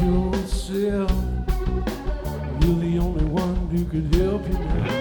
yourself. You're the only one who could help you now.